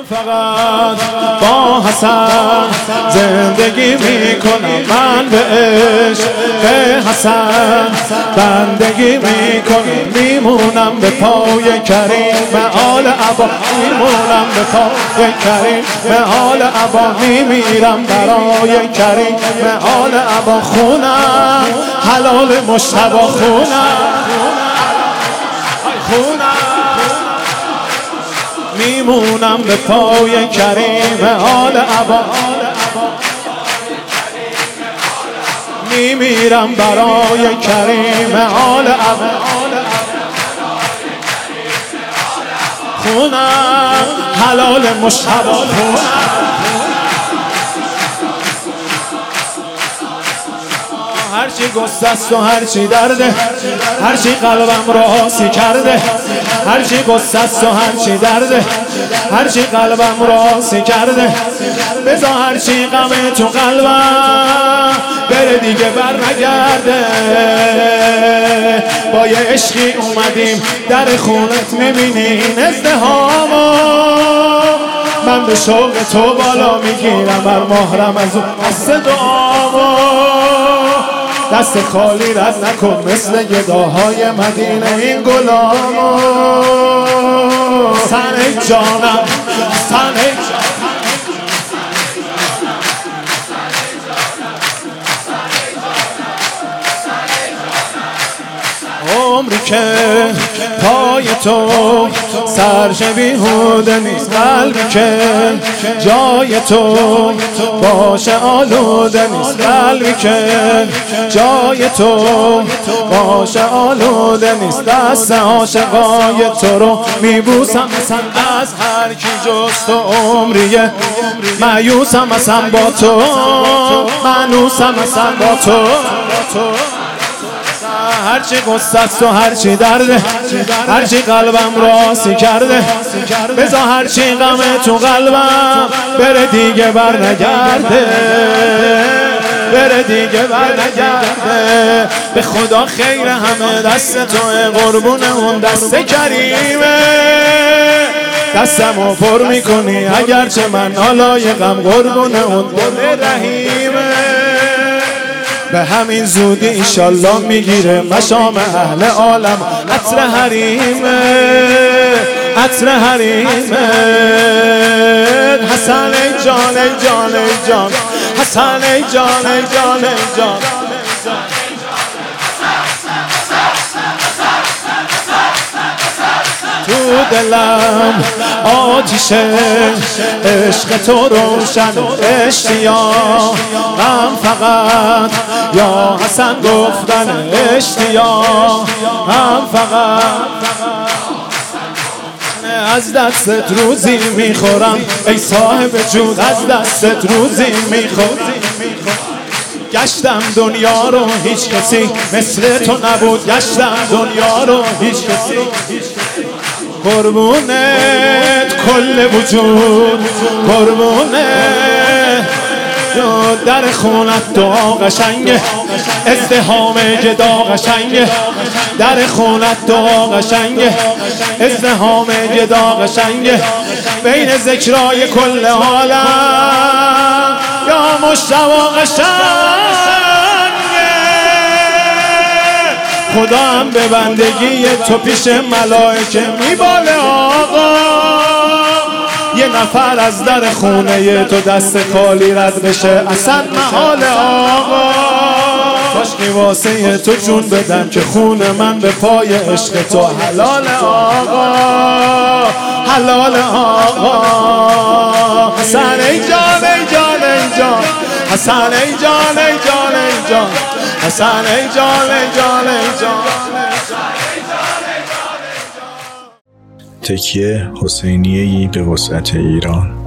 فقط با حسن زندگی میکنم، من به عشق حسن بندگی میکنم، میمونم به پای کریم آل عبا، میمونم به پای کریم آل عبا، میمیرم برای کریم آل عبا، خونم حلال مجتبی، خونم میمونم به پای کریم آل عبا، میمیرم برای کریم آل عبا، خونم حلال مجتبی، هرچی گسته است و هرچی درده، هرچی قلبم راسی کرده، هرچی گسته است و هرچی درده، هرچی قلبم راسی کرده، بذار هرچی غمه تو قلبم بره دیگه بر نگرده، با یه عشقی اومدیم در خونت میبینین ازدهامو، من به شوق تو بالا میگیرم بر مهرم از اون دست دعامو، دست خالی رد نکن مثل گداهای مدینه این گلامو، حسن جانم، حسن عمری که پای تو سرش بیهوده نیست، قلبی که جای تو باشه آلوده نیست، قلبی که جای تو باشه آلوده نیست، دست عاشقای تو رو میبوسم مثلا از هر کی جز تو، عمریه مایوسم مثلا با تو، منوسم مثلا با تو، هرچی قصه است و هرچی درده، هرچی قلبم راسی کرده، بذار هرچی غمه تو قلبم بره دیگه بر نگرده، بره دیگه بر نگرده، به خدا خیر همه دست توه، قربون اون دست کریمه، دستمو پر میکنی اگرچه من نالایقم، قربون اون دل رحیمه، به همین زودی انشالله میگیره مشام اهل عالم، عطر حریمه، عطر حریمه، حسن ای جان ای جان ای جان، حسن ای جان ای جان ای جان، تو دلم آتیش عشق تو روشن، اشتیاقم فقط یا حسن گفتن، اشتیاقم فقط از دستت روزی میخورم ای صاحب جود، از دستت روزی میخورم، گشتم دنیا رو هیچ کسی مثل تو نبود، گشتم دنیا رو هیچ کسی، قربونت کل وجود، قربونت در خونت دعا قشنگه، ازدهام گدا قشنگه، در خونت دعا قشنگه، ازدهام گدا قشنگه، بین ذکرای کل عالم یا مجتبی قشنگه، خدا هم به بندگی تو پیش ملائکه میباله آقا، یه نفر از در خونه تو دست خالی رد بشه اصلا محال آقا، کاشکی واسه تو جون بدم که خون من به پای عشق تو حلال آقا، حلال آقا، حسن ای جان ای جان ای جان، حسن ای جان ای جان ای جان، حسن ای جان ای جان ای جان. تکیه حسینیه‌ای به وسعت ایران.